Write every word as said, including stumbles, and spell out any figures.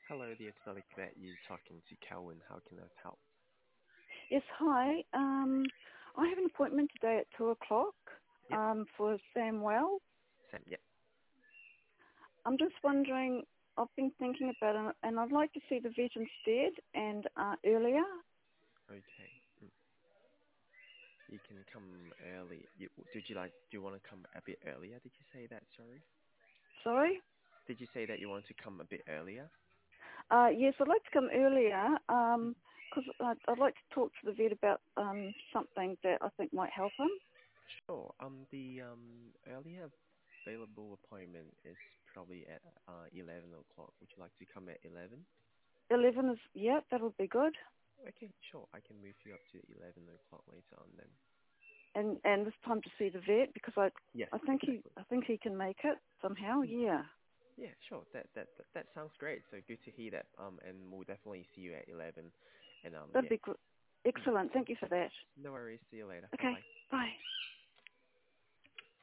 Hello, the aesthetic vet. You're talking to Calvin. How can I help? Yes, hi. Um, I have an appointment today at two o'clock Yep, um, for Sam Well. Sam. Yep. I'm just wondering, I've been thinking about it, and I'd like to see the vet instead and uh, earlier. Okay. Mm. You can come early. You, did you like? Do you want to come a bit earlier? Did you say that? Sorry. Sorry? Did you say that you want to come a bit earlier? Uh, yes, I'd like to come earlier because I'd, I'd like to talk to the vet about um, something that I think might help him. Sure. Um, the um earlier available appointment is probably at uh eleven o'clock. Would you like to come at eleven? eleven is, yeah, that'll be good. Okay, sure. I can move you up to eleven o'clock later on then. And and this time to see the vet because I Yes, I think he exactly. I think he can make it somehow. Mm. Yeah, Yeah, sure. That, that that that sounds great. So good to hear that. Um, and we'll definitely see you at eleven. And um, that'd yeah. be good. Mm. Excellent. Thank you for that. No worries. See you later. Bye Okay. bye.